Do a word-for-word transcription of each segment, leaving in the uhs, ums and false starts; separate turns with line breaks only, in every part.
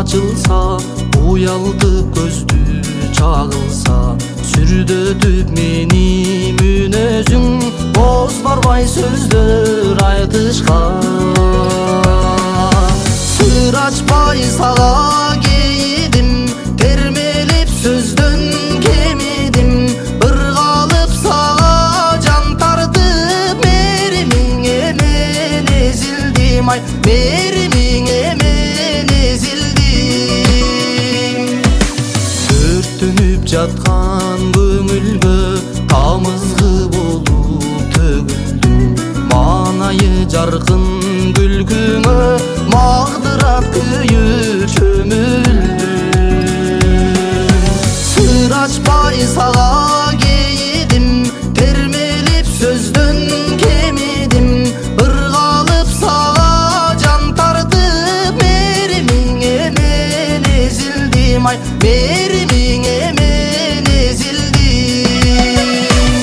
ачылса, уялтып көздү чагылса, сүрдөтүп мени мүнөзүң, боз барбай сөздөр айтышка. Сыр ачпай сага кейидим, термелип сөздөн кемидим, ыргалып сага жан тартып, меримиңе мен эзилдим, ай меримиңе мен эзилдим. Өртөнүп жаткан көңүлгө тамызгы болуп төгүлдүм, маанайы жаркын күлкүңө магдырат күйүп чөмүлдүм. Сыр ачпай сага кейидим, термелип сөздөн кемидим, ыргалып сага жан тартып, меримиңе мен эзилдим, ай меримиңе мен эзилдим.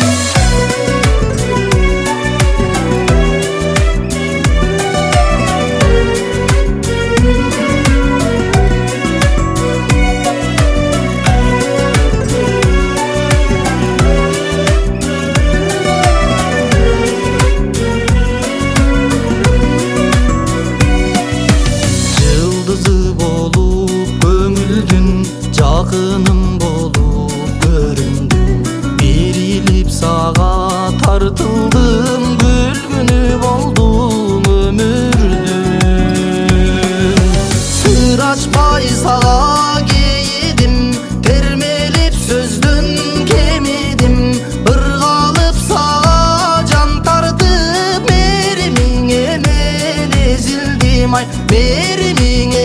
Жакыным болуп көрүндүм, берилип сага тартылдым, күлгүнү болдум өмүрдүм. Сыр ачпай сага кейидим, термелип сөздөн кемидим, ыргалып сага жан тартып, меримиңе мен эзилдим, ай меримиңе